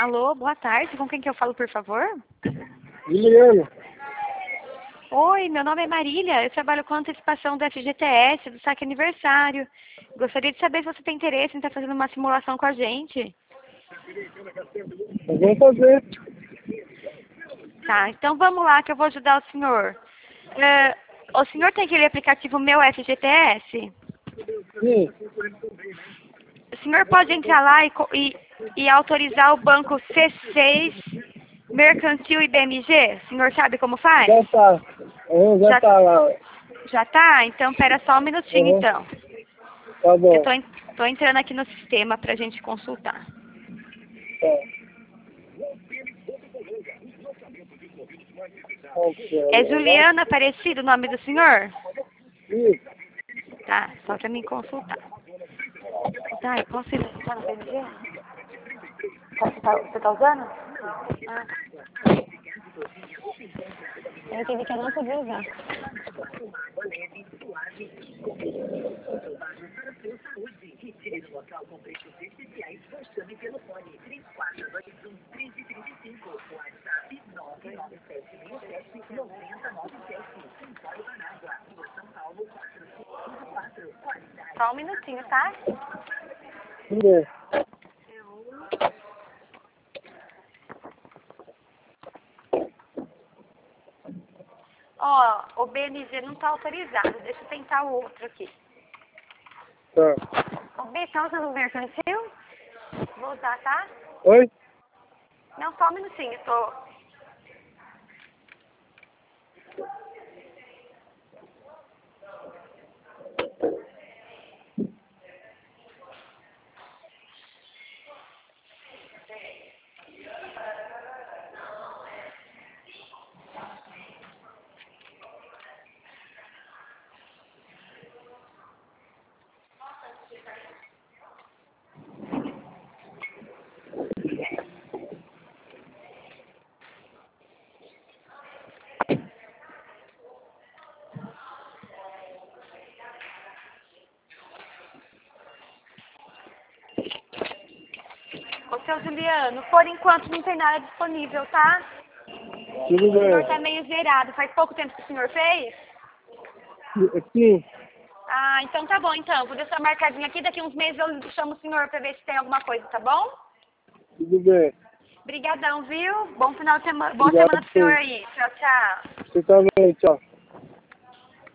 Alô, boa tarde. Com quem que eu falo, por favor? Juliano. Oi, meu nome é Marília. Eu trabalho com antecipação do FGTS, do saque aniversário. Gostaria de saber se você tem interesse em estar fazendo uma simulação com a gente. Vamos fazer. Tá, então vamos lá que eu vou ajudar o senhor. O senhor tem aquele aplicativo Meu FGTS? Sim. O senhor pode entrar lá e autorizar o banco C6, Mercantil e BMG? O senhor sabe como faz? Já tá. Já tá lá. Já tá? Então, pera só um minutinho, Uhum. então. Tá bom. Eu tô entrando aqui no sistema pra gente consultar. Tá. Ok. É Juliana Aparecido o nome do senhor? Isso. Tá, só pra mim consultar. Tá, eu posso ir no BMG? Você tá usando? Ah. Eu entendi que eu não podia usar. Só um minutinho, tá? Tudo bem. Ó, o BMG não tá autorizado. Deixa eu tentar o outro aqui. Tá. O B tá usando o mercantil? Vou usar, tá? Oi? Não, só um minutinho. Tô... Ô, seu Juliano, por enquanto não tem nada disponível, tá? Tudo O senhor bem. tá meio zerado. Faz pouco tempo que o senhor fez? Sim. Ah, então tá bom, então. Vou deixar marcadinho aqui. Daqui uns meses eu chamo o senhor pra ver se tem alguma coisa, tá bom? Tudo bem. Obrigadão, viu? Bom final de semana. Boa Obrigado semana pro senhor aí. Tchau, tchau. Você também. Tchau.